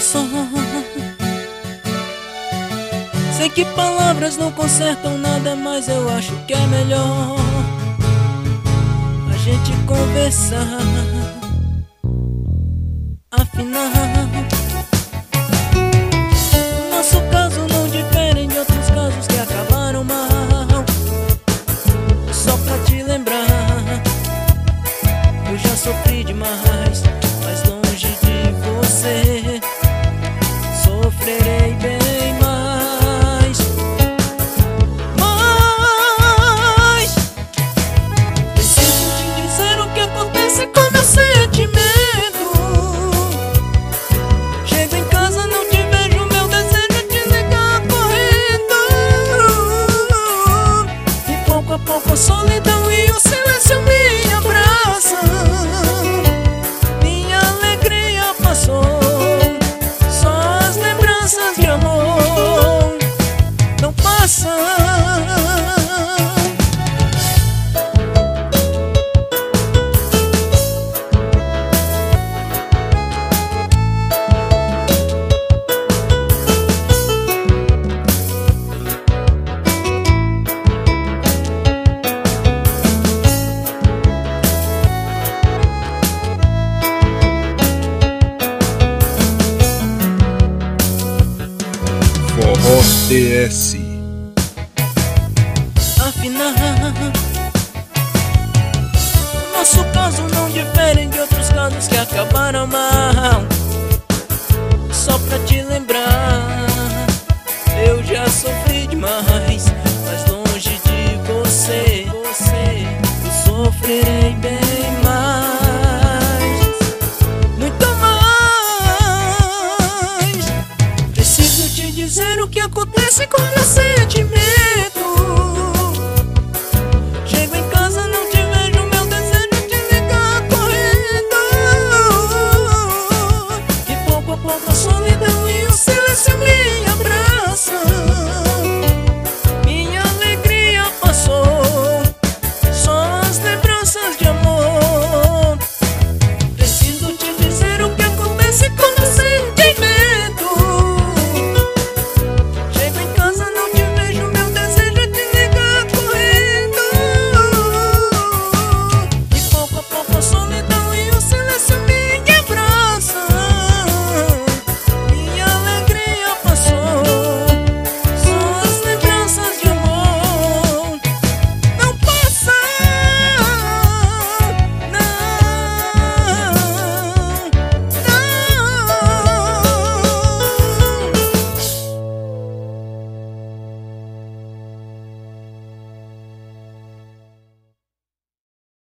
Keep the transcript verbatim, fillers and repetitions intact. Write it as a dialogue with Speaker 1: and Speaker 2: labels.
Speaker 1: coração. Sei que palavras não consertam nada, mas eu acho que é melhor a gente conversar, afinal o nosso caso não difere de outros casos que acabaram mal. Só pra te lembrar, eu já sofri demais, mas longe de você sofrerei bem mais. Mas preciso te dizer o que acontece com meu sentimento. Chego em casa, não te vejo, meu desejo é te ligar correndo. E pouco a pouco a solidão e o silêncio me abraçam. Minha alegria passou, só as lembranças de amor não passam.
Speaker 2: Forró T S.
Speaker 1: Afinal, o nosso caso não difere de outros casos que acabaram mal. Só pra te lembrar, eu já sofri demais, mas longe de você, você eu sofrerei bem mais, muito mais. Preciso te dizer o que acontece com meu sentimento. Chego em casa, não te vejo, meu desejo é te ligar correndo. E pouco a pouco a solidão e o silêncio me